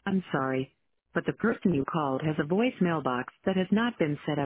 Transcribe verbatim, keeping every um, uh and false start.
I'm sorry, but the person you called has a voicemail box that has not been set up.